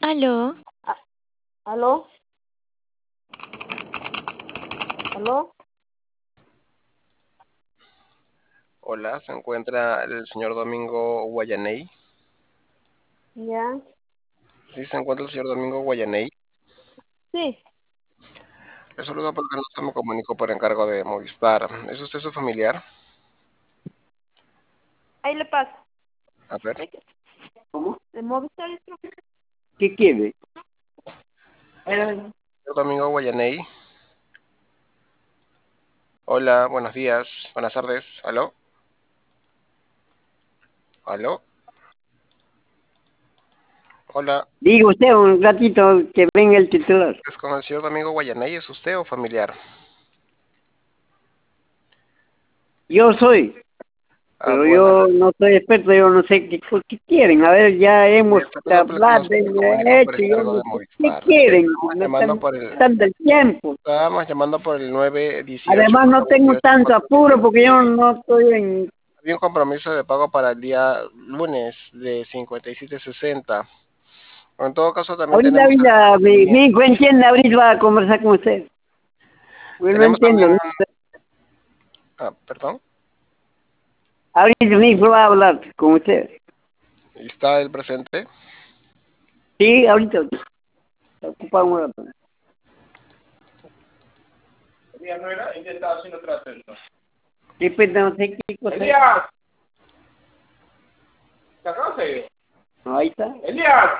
Aló, Ah, ¿aló? ¿Aló? Hola, se encuentra el señor Domingo Guayaney. ¿Ya? Sí, se encuentra el señor Domingo Guayaney. Sí, Le saludo porque no se me comunico por encargo de Movistar. ¿Es usted su familiar? ahí le paso. A ver, ¿Cómo? ¿De Movistar esto? ¿Qué quiere? señor Domingo Guayaney. Hola, buenos días, buenas tardes. ¿Aló? ¿Aló? Hola, Digo usted un ratito que venga el titular. ¿es con el señor Domingo Guayaney? ¿Es usted o familiar? Yo soy, Ah, pero bueno, yo no soy experto, yo no sé qué quieren. A ver, ya hemos le saludo porque no hablado, se me comunicó por hecho, yo encargo no de sé qué Movistar. quieren. Estábamos No llamando están por el, dando el tiempo. estábamos llamando por el 918 Además, no tengo 428 tanto apuro porque yo 426. no estoy en... Había un compromiso de pago para el día lunes de 57.60. En todo caso, también tenemos el Ahorita, mi procedimiento. hijo entiende, ahorita va a conversar con usted. Yo no Tenemos entiendo, también, ¿no? perdón, Ahorita mi hijo va a hablar con usted. está el presente. Sí, ahorita. Está ocupado un rato. Elías no era, él estaba haciendo trato. Sí, pues no sé qué cosa. Elías, ¿te acabas de ir? No, ahí está. Elías,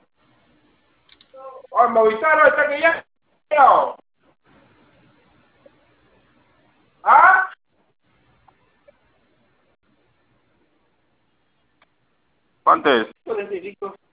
oh, Movistar, ¿dónde está que ya? ¿Ah? ¿Cuánto es? 45.